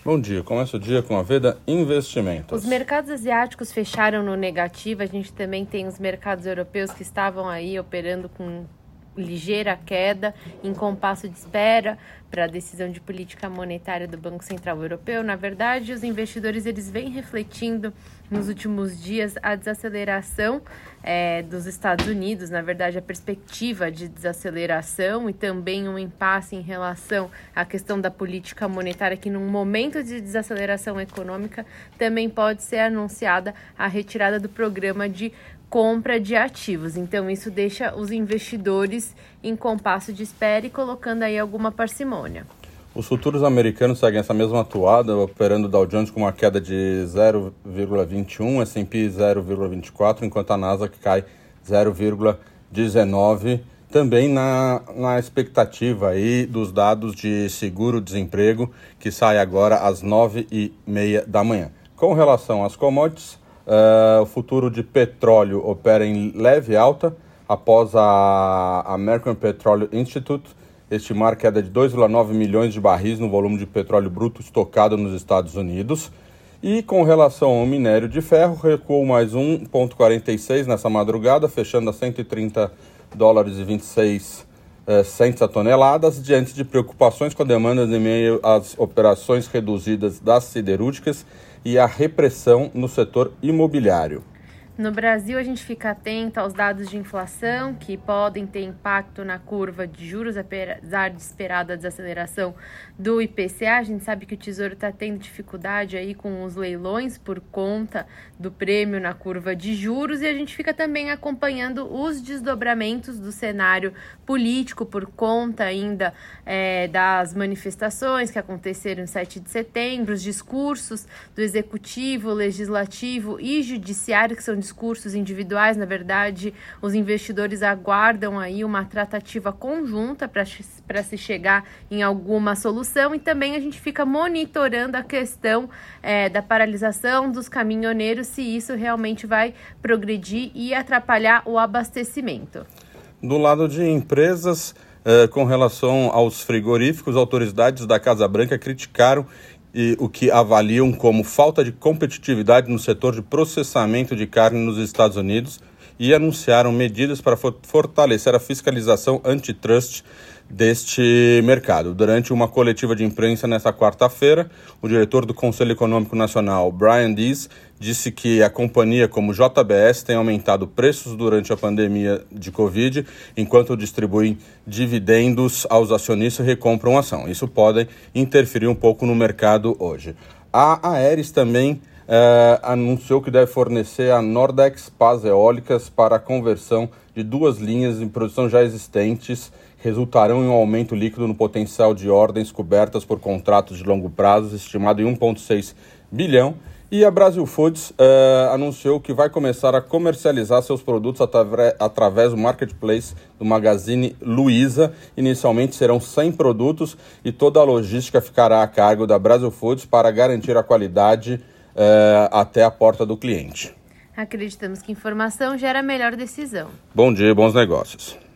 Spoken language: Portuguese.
Bom dia, começa o dia com a Veda Investimentos. Os mercados asiáticos fecharam no negativo, a gente também tem os mercados europeus que estavam aí operando com ligeira queda, em compasso de espera para a decisão de política monetária do Banco Central Europeu. Na verdade, os investidores eles vêm refletindo nos últimos dias a desaceleração dos Estados Unidos, na verdade a perspectiva de desaceleração e também um impasse em relação à questão da política monetária, que num momento de desaceleração econômica também pode ser anunciada a retirada do programa de compra de ativos. Então isso deixa os investidores em compasso de espera e colocando aí alguma parcimônia. Os futuros americanos seguem essa mesma toada, operando o Dow Jones com uma queda de 0,21, S&P 0,24, enquanto a Nasdaq cai 0,19, também na expectativa aí dos dados de seguro-desemprego, que sai agora às 9h30 da manhã. Com relação às commodities, o futuro de petróleo opera em leve alta após a American Petroleum Institute estimar queda de 2,9 milhões de barris no volume de petróleo bruto estocado nos Estados Unidos. E com relação ao minério de ferro, recuou mais 1,46 nessa madrugada, fechando a $130,26 a toneladas, diante de preocupações com a demanda em meio às operações reduzidas das siderúrgicas e a repressão no setor imobiliário. No Brasil, a gente fica atento aos dados de inflação, que podem ter impacto na curva de juros, apesar de esperada desaceleração do IPCA. A gente sabe que o Tesouro está tendo dificuldade aí com os leilões por conta do prêmio na curva de juros, e a gente fica também acompanhando os desdobramentos do cenário político por conta ainda das manifestações que aconteceram em 7 de setembro, os discursos do Executivo, Legislativo e Judiciário, que são discursos individuais. Na verdade, os investidores aguardam aí uma tratativa conjunta para se chegar em alguma solução, e também a gente fica monitorando a questão da paralisação dos caminhoneiros, se isso realmente vai progredir e atrapalhar o abastecimento. Do lado de empresas, com relação aos frigoríficos, autoridades da Casa Branca criticaram o que avaliam como falta de competitividade no setor de processamento de carne nos Estados Unidos e anunciaram medidas para fortalecer a fiscalização antitrust deste mercado. Durante uma coletiva de imprensa nesta quarta-feira, o diretor do Conselho Econômico Nacional, Brian Deese, disse que a companhia como JBS tem aumentado preços durante a pandemia de Covid, enquanto distribuem dividendos aos acionistas e recompram ação. Isso pode interferir um pouco no mercado hoje. A Aeris também anunciou que deve fornecer a Nordex pás eólicas para a conversão de 2 linhas em produção já existentes, resultarão em um aumento líquido no potencial de ordens cobertas por contratos de longo prazo, estimado em 1,6 bilhão. E a Brasil Foods anunciou que vai começar a comercializar seus produtos através do marketplace do Magazine Luiza. Inicialmente serão 100 produtos e toda a logística ficará a cargo da Brasil Foods para garantir a qualidade até a porta do cliente. Acreditamos que informação gera a melhor decisão. Bom dia e bons negócios.